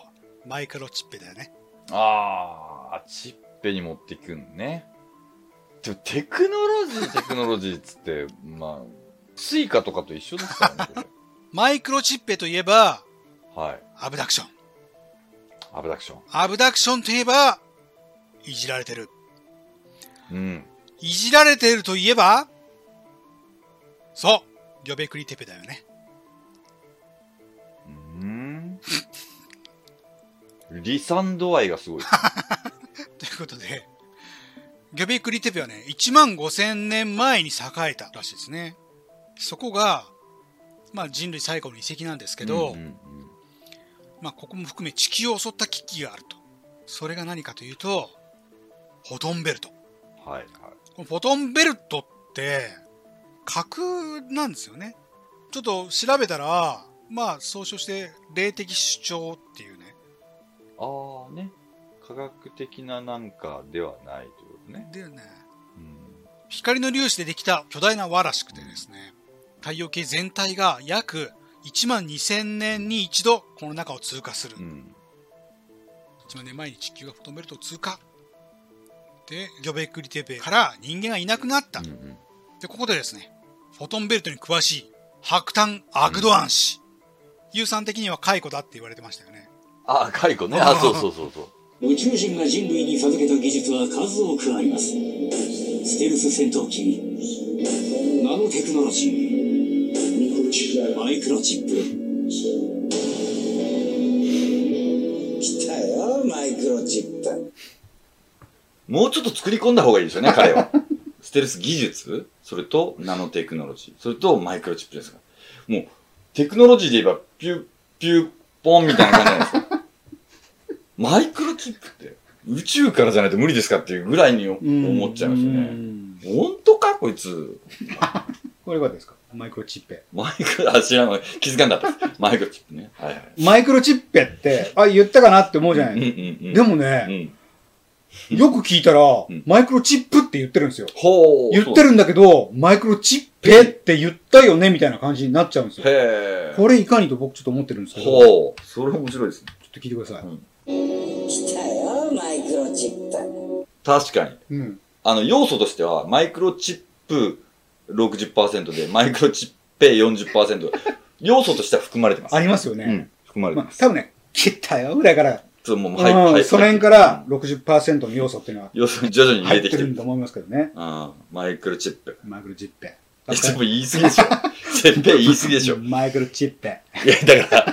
マイクロチップだよね。 ああ、チップに持っていくんね。でもテクノロジー、テクノロジーっつって、まあ、スイカとかと一緒ですからね、これ。 マイクロチップといえば、 はい。 アブダクション。 アブダクション。 アブダクションといえば、いじられてる。 うん。 いじられてるといえば、そう。ギョベクリテペだよね。 うーん。離散度合いがすごい。 ということで、ギョベクリテペはね、いちまんごせんねんまえに栄えたらしいですね。そこが、まあ人類最後の遺跡なんですけど、うんうんうん、まあここも含め地球を襲った危機があると。それが何かというと、フォトンベルト。 はいはい。 このフォトンベルトって、核なんですよね。ちょっと調べたら、まあ総称して霊的主張っていうね。 ああね。科学的ななんかではないということね。 だよね。うん、光の粒子でできた巨大な輪らしくてですね、太陽系全体が約いちまんにせんねんに一度この中を通過する。うん、いちまんねんまえに地球がフォトンベルトを通過。で、ギョベクリテペから人間がいなくなった。うんうん、で、ここでですね、フォトンベルトに詳しいハクタン・アグドアン氏。有酸的にはカイコだって言われてましたよね。 ああ、カイコね。あ、そうそうそうそう。 宇宙人が人類に授けた技術は数多くあります。ステルス戦闘機、ナノテクノロジー、 イクロチップ。来たよ、マイクロチップ。 もうちょっと作り込んだ方がいいですよね、彼は。ステルス技術、それとナノテクノロジー、それとマイクロチップですから。もう、テクノロジーで言えば、ピュッ、ピュッ、ポンみたいな感じじゃないですか。マイクロチップって、宇宙からじゃないと無理ですかっていうぐらいに思っちゃいますよね。本当かこいつ。 これはですかマイクロチッペ。 マイクロ、あ、知らない。気づかなかったです。マイクロチップね。はいはい。 マイクロチッペって、あ、言ったかなって思うじゃない、 うんうんうん、 でもね、うん、よく聞いたら、うん、マイクロチップって言ってるんですよ。 ほう。 言ってるんだけど、マイクロチッペって言ったよねみたいな感じになっちゃうんですよ。 へー。 これいかにと僕ちょっと思ってるんですけど。 ほう。それ面白いですね。 ちょっと聞いてください。うん、 来たよ、マイクロチップ。 確かに。 うん。 あの、要素としては、マイクロチップ、ろくじゅっパーセント で、マイクロチッペ よんじゅっパーセント。要素としては含まれてます。 ありますよね。 うん。含まれてます。 まあ、多分ね、切ったよぐらいから。 そう、もう、はい、はい。 その辺から ろくじゅっパーセント の要素っていうのは。 要素、徐々に入れてきてる。 入ってると思いますけどね。 うん。マイクロチップ。 マイクロチッペ。 え、ちょっと言い過ぎでしょ。チッペ言い過ぎでしょ。 マイクロチッペ。 いや、だから。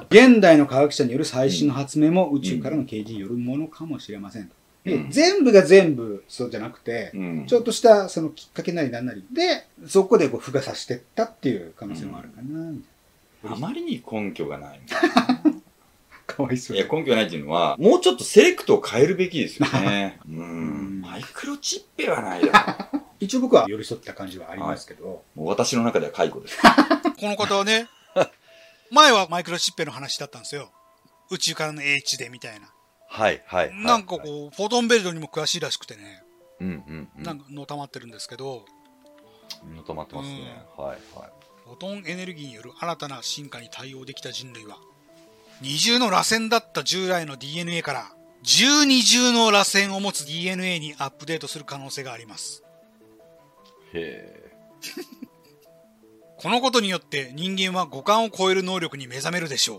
現代の科学者による最新の発明も宇宙からの啓示によるものかもしれませんと。で、うん、全部が全部そうじゃなくて、うん、ちょっとしたそのきっかけなりなんなりで、そこでこう付加させていったっていう可能性もあるかな、うん、 あまりに根拠がない。 かわいそう。 いや、根拠がないっていうのは、もうちょっとセレクトを変えるべきですよね。うん。マイクロチッペはないだろう。 一応僕は寄り添った感じはありますけど。はい、 もう私の中では解雇です。 この方はね、前はマイクロチッペの話だったんですよ。宇宙からの英知でみたいな。 はいはい、はい。 なんかこう、フォトンベルトにも詳しいらしくてね。 うんうんうん。 なんかのたまってるんですけど。 のたまってますね。うん、はいはい。 フォトンエネルギーによる新たな進化に対応できた人類は、二重の螺旋だった従来の ディーエヌエー から、十二重の螺旋を持つ ディーエヌエー にアップデートする可能性があります。 へー。 このことによって人間は五感を超える能力に目覚めるでしょう。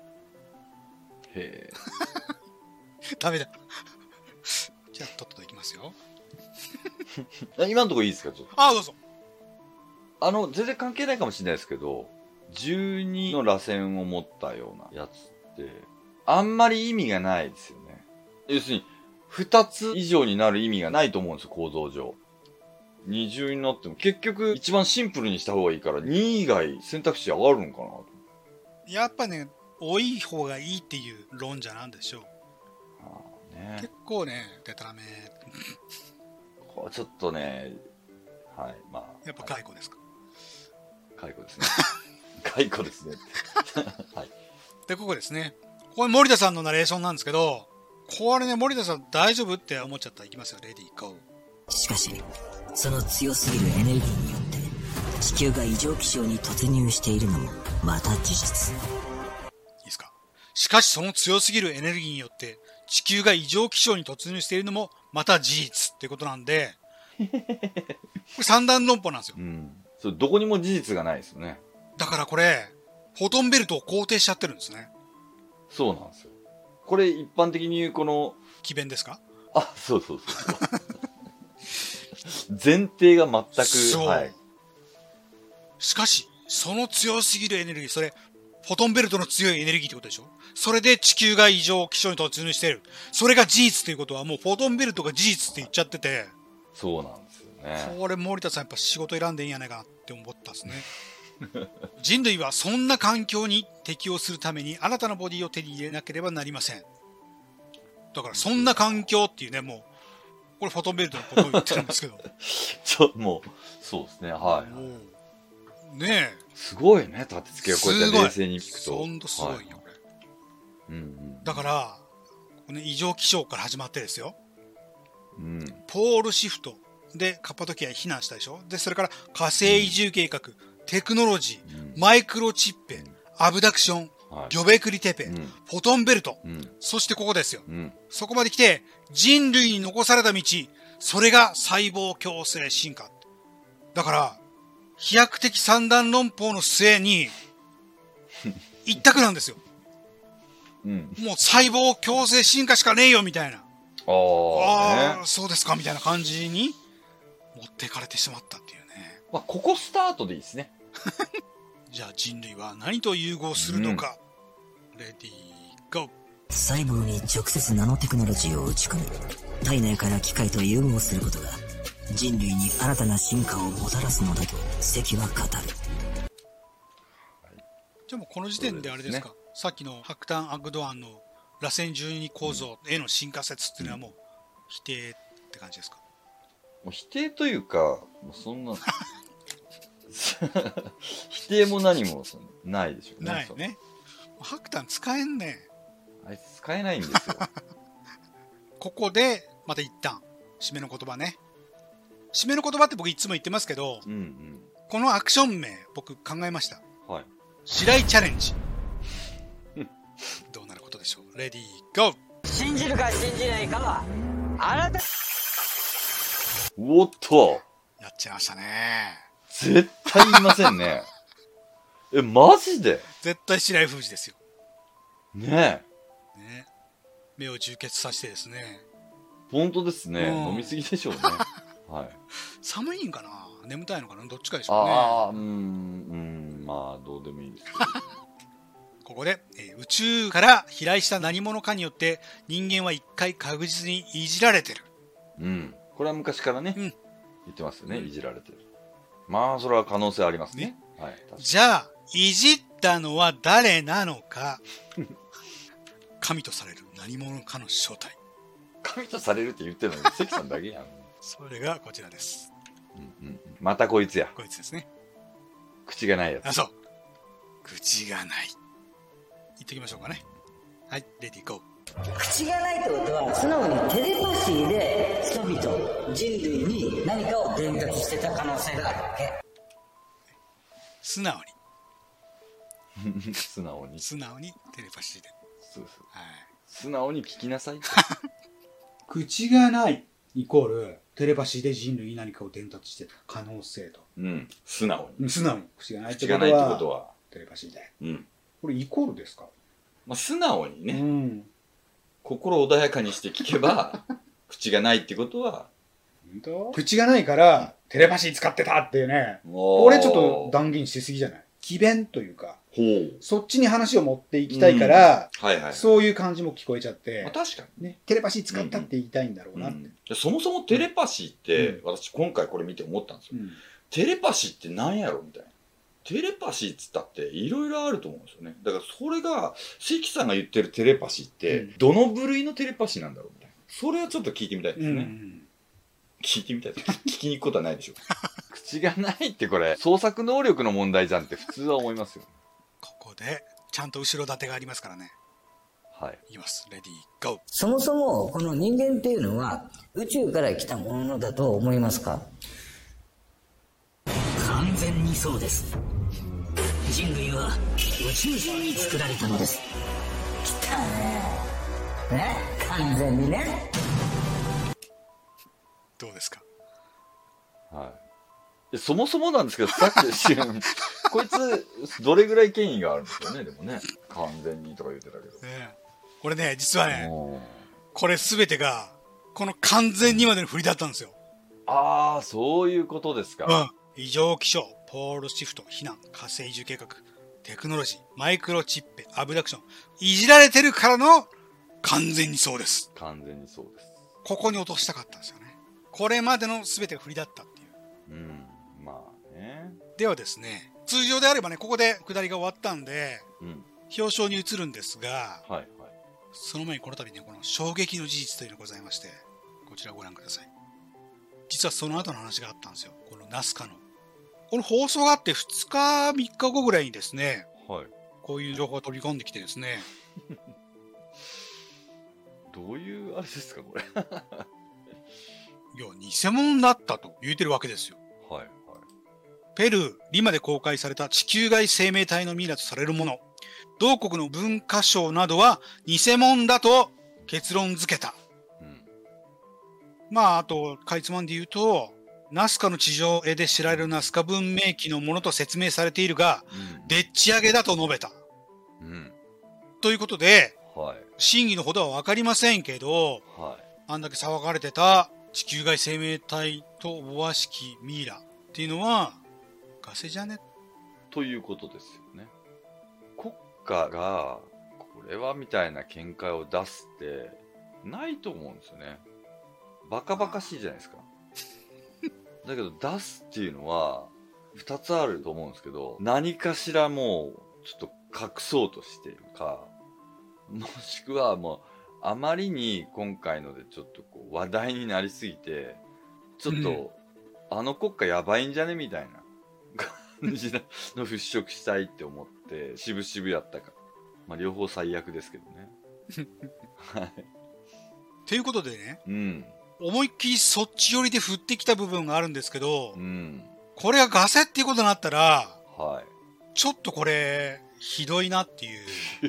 へー。ダメだ。じゃあ、とっとといきますよ。 今のところいいですかちょっと。 ああ、どうぞ。 あの、全然関係ないかもしれないですけど、じゅうにの螺旋を持ったようなやつって、あんまり意味がないですよね。要するに、ふたつ以上になる意味がないと思うんですよ、構造上。二重になっても、結局一番シンプルにした方がいいから、に以外選択肢上がるのかなと。 やっぱね、多い方がいいっていう論者なんでしょう。 ああね、 結構ね、デタラメ。 これちょっとね、はい、まあ。 やっぱ解雇ですか。 解雇ですね。解雇ですね。はい。 で、ここですね。これ森田さんのナレーションなんですけど、これね、森田さん大丈夫って思っちゃったらいきますよ、レディーゴー。 しかし、その強すぎるエネルギーによって、地球が異常気象に突入しているのも、また事実。 いいですか。しかし、その強すぎるエネルギーによって、地球が異常気象に突入しているのも、また事実っていうことなんで、これ三段論法なんですよ。 うん。それどこにも事実がないですよね。 だからこれ、フォトンベルトを肯定しちゃってるんですね。 そうなんですよ。これ一般的に言うこの、 奇弁ですか？ あ、そうそうそうそう。前提が全く、 そう。 はい。 しかし、その強すぎるエネルギー、それ、フォトンベルトの強いエネルギーってことでしょ？それで地球が異常気象に突入している。それが事実ということは、もうフォトンベルトが事実って言っちゃってて。 そうなんですよね。 これ森田さんやっぱ仕事選んでいいんやないかなって思ったんですね。人類はそんな環境に適応するために新たなボディを手に入れなければなりません。だからそんな環境っていうね、もう、これフォトンベルトのことを言ってるんですけど。 ちょ、もう、そうですね、はい。 ねえ。 すごいね、立て付けがこうやって冷静に聞くと。 ほんとすごいよ、はい、これ。 うんうん、 だから、この異常気象から始まってですよ。 うん、 ポールシフトでカッパドキアに避難したでしょ。で、それから火星移住計画、うん、テクノロジー、うん、マイクロチッペ、うん、アブダクション、はい、ギョベクリテペ、うん、フォトンベルト、うん、そしてここですよ、うん。そこまで来て、人類に残された道、それが細胞共生進化。だから、飛躍的三段論法の末に、一択なんですよ。うん、もう細胞共生進化しかねえよみたいな。 ああ、 ね、そうですかみたいな感じに持っていかれてしまったっていうね。 まあ、ここスタートでいいですね。 じゃあ人類は何と融合するのか。うん、レディー、ゴー。 細胞に直接ナノテクノロジーを打ち込み、体内から機械と融合することが人類に新たな進化をもたらすのだと関は語る。 じゃあもうこの時点であれですか、すね、さっきのハクタン・アグドアンの螺旋じゅうに構造への進化説っていうのはもう否定って感じですか？ もう否定というか、もうそんな否定も何もそのないでしょうね。 ないね。ハクタン使えんね。 あいつ使えないんですよ。 ここでまた一旦締めの言葉ね。締めの言葉って僕いつも言ってますけど、うんうん、このアクション名僕考えました。はい。白井チャレンジ。どうなることでしょう。レディーゴー。 信じるか信じないかはあなた。 おっと。 やっちゃいましたね。 絶対言いませんね。え、マジで？ 絶対白井封じですよ。 ねえ。ね。目を充血させてですね。 本当ですね。うん、飲みすぎでしょうね。はい。 寒いんかな？眠たいのかな？どっちかでしょうね。 ああ、うん、うん、まあ、どうでもいいですけど。 ここで、えー、宇宙から飛来した何者かによって人間は一回確実にいじられてる。 うん。これは昔からね、うん、言ってますよね。いじられてる。まあ、それは可能性ありますね。ね、はい。 じゃあ、いじったのは誰なのか。神とされる何者かの正体。 神とされるって言ってるのに関さんだけやん。 それがこちらです。 うんうん、またこいつや。 こいつですね。 口がないやつ。 あ、そう。口がない。言ってきましょうかね。はい、レディーゴー。 口がないってことは、素直にテレパシーで人々、人類に何かを伝達してた可能性があるわけ。 素直に。素直に。 素直にテレパシーで。 そうそう。はい。素直に聞きなさい。 口がないイコールテレパシーで人類に何かを伝達してた可能性と。 うん。素直に。 素直に。口がないってことは。口がないってことは。 テレパシーで。 うん。 これイコールですか？ まあ、素直にね。 うん。 心穏やかにして聞けば、口がないってことは。 本当？口がないから、テレパシー使ってたっていうね。これちょっと断言しすぎじゃない？詭弁というか。ほう。そっちに話を持っていきたいから、うん、はいはい、そういう感じも聞こえちゃって。 まあ、確かにね。テレパシー使ったって言いたいんだろうなって。うんうん、そもそもテレパシーって、うん、私今回これ見て思ったんですよ。うん、テレパシーって何やろみたいな。テレパシーっつったっていろいろあると思うんですよね。だからそれが、関さんが言ってるテレパシーって、どの部類のテレパシーなんだろうみたいな。それはちょっと聞いてみたいですね。うんうん、聞いてみたいです。聞きに行くことはないでしょう。口がないってこれ、創作能力の問題じゃんって普通は思いますよ。 ここで、ちゃんと後ろ盾がありますからね。 はい。 いきます。レディー、ゴー。 そもそも、この人間っていうのは、宇宙から来たものだと思いますか？完全にそうです。人類は宇宙人に作られたのです。来たね。ね、完全にね。 どうですか？ はい。そもそもなんですけど、さっきこいつどれぐらい権威があるんですよね。でもね、完全にとか言ってたけど。 ね、これね、実はね、これすべてがこの完全にまでの振りだったんですよ。 ああ、そういうことですか。 うん。異常気象、ポールシフト、避難、火星移住計画、テクノロジー、マイクロチップ、アブダクション、いじられてるからの完全にそうです。 完全にそうです。 ここに落としたかったんですよね。これまでの全てが振りだったっていう。 うん、まあね。 ではですね、通常であればね、ここで下りが終わったんで、うん、表彰に移るんですが、はいはい、その前にこの度ね、この衝撃の事実というのがございまして、こちらをご覧ください。実はその後の話があったんですよ。このナスカの。この放送があってふつか、みっかごぐらいにですね、はい、こういう情報が飛び込んできてですね。 どういうあれですか、これ。 いや、偽物だったと言うてるわけですよ。はい、はい。ペルー、リマで公開された地球外生命体のミイラとされるもの。同国の文化省などは偽物だと結論付けた。うん、まあ、あと、かいつまんで言うと、ナスカの地上絵で知られるナスカ文明期のものと説明されているが、うん、でっち上げだと述べた。うん、ということで、はい、真偽のほどはわかりませんけど、はい、あんだけ騒がれてた地球外生命体とおぼわしきミイラっていうのは、ガセじゃねということですよね。国家が、これはみたいな見解を出すって、ないと思うんですよね。バカバカしいじゃないですか。だけど出すっていうのは、二つあると思うんですけど、何かしらもう、ちょっと隠そうとしているか、もしくはもう、あまりに今回のでちょっとこう話題になりすぎて、ちょっと、うん、あの国家やばいんじゃねみたいな感じの払拭したいって思って、渋々やったか。まあ両方最悪ですけどね。はい。 ということでね、 うん、 思いっきりそっち寄りで振ってきた部分があるんですけど、 うん、 これがガセっていうことになったら、 はい、 ちょっとこれ、ひどいなっていう。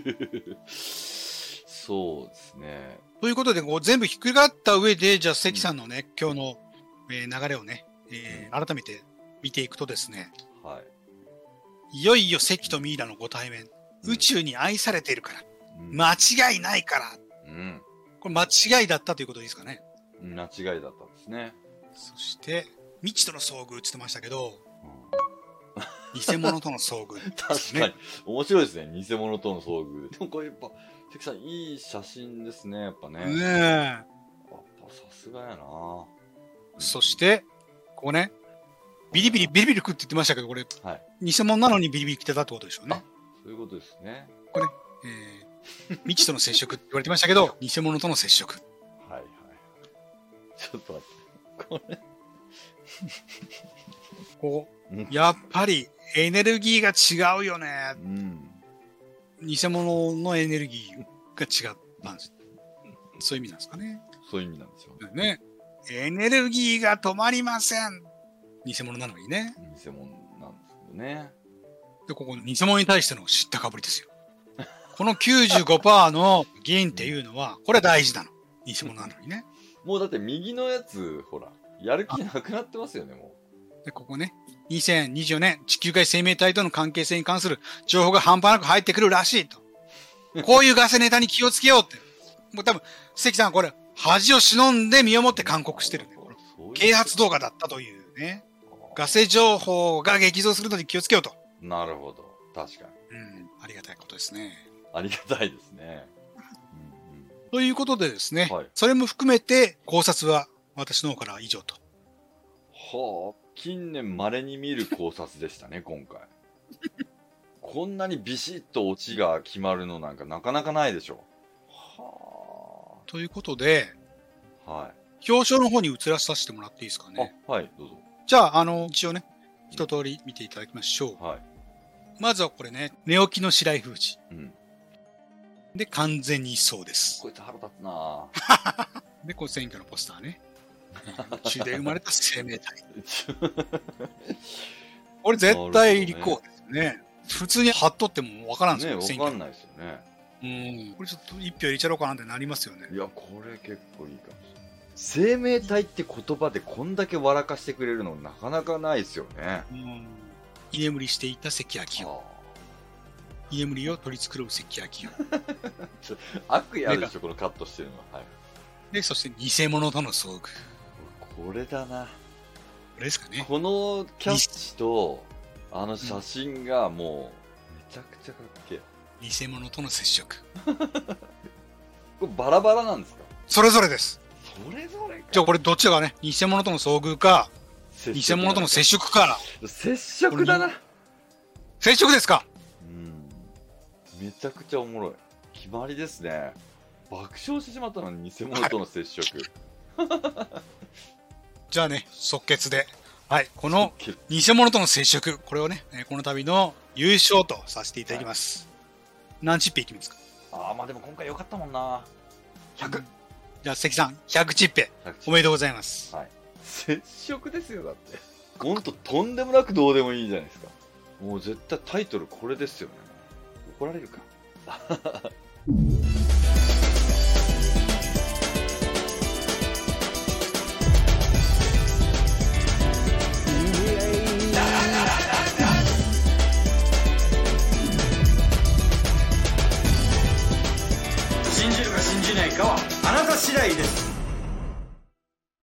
そうですね。 ということで、こう全部ひっくり返った上で、じゃあ関さんのね、うん、今日の、えー、流れをね、えー、改めて見ていくとですね、 はい、 いよいよ関とミイラのご対面、うん、宇宙に愛されているから、うん、間違いないから、うん、これ間違いだったということでいいですかね。 間違いだったんですね。 そして、未知との遭遇って言ってましたけど、うん、偽物との遭遇、ね。 確かに。面白いですね。偽物との遭遇。でもこれやっぱ、関さんいい写真ですね、やっぱね。 ねえ。 やっぱさすがやな。 そして、ここね、ビリビリビリビリ食って言ってましたけど、これ、はい、偽物なのにビリビリ来てたってことでしょうね。 そういうことですね。 これ、えー、未知との接触って言われてましたけど、偽物との接触。 はいはい。ちょっと待って。これ。 こう、やっぱりエネルギーが違うよね。うん。偽物のエネルギーが違ったんです。そういう意味なんですかね。 そういう意味なんですよ。 ね。エネルギーが止まりません。偽物なのにね。 偽物なんですけどね。 で、ここ、偽物に対しての知ったかぶりですよ。この きゅうじゅうごパーセント の銀っていうのは、これ大事なの。偽物なのにね。 もうだって右のやつ、ほら、やる気なくなってますよね、もう。で、ここね、にせんにじゅうよねん、地球外生命体との関係性に関する情報が半端なく入ってくるらしいと。こういうガセネタに気をつけようって。もう多分、関さんこれ、恥を忍んで身をもって勧告してるね。啓発動画だったというね。ガセ情報が激増するのに気をつけようと。 なるほど。確かに。 うん。ありがたいことですね。 ありがたいですね。 うんうん、ということでですね、 はい、 それも含めて考察は私の方からは以上と。 はあ、近年稀に見る考察でしたね、今回。こんなにビシッとオチが決まるのなんかなかなかないでしょ。 はあ。ということで、 はい。 表彰の方に移らさせてもらっていいですかね。 あ、はい、どうぞ。 じゃあ、あの、一応ね、一通り見ていただきましょう。 はい。 まずはこれね、寝起きの白井封じ。 うん。 で、完全にそうです。 こいつ腹立つなで、これ選挙のポスターね。宇宙で生まれた生命体。これ絶対立候補ですよね。普通に貼っとってもわからんですよね。わかんないですよね。 うん。これちょっと一票入れちゃろうかなってなりますよね。 いや、これ結構いいかもしれない。生命体って言葉でこんだけ笑かしてくれるのなかなかないですよね。 うん。居眠りしていた関明夫。居眠りを取り繕う関明夫。 悪意あるでしょ、このカットしてるのは。はい。 で、そして偽物との遭遇。 これだな。 これですかね。 このキャッチと、あの写真がもう、めちゃくちゃかっけえ。 偽物との接触。 これバラバラなんですか？ それぞれです。 それぞれか。 じゃあこれどっちがね、偽物との遭遇か、偽物との接触か。 接触だな。 接触ですか？ うん。めちゃくちゃおもろい。決まりですね。爆笑してしまったのに偽物との接触。 はい、じゃあね、即決で。はい、この偽物との接触、これをね、この度の優勝とさせていただきます。はい、何チップいきますか？ ああ、まあでも今回良かったもんな。ひゃく。 じゃあ関さん、ひゃくチップ。おめでとうございます。 はい。接触ですよ、だって。ほんととんでもなくどうでもいいじゃないですか。もう絶対タイトルこれですよね。怒られるか。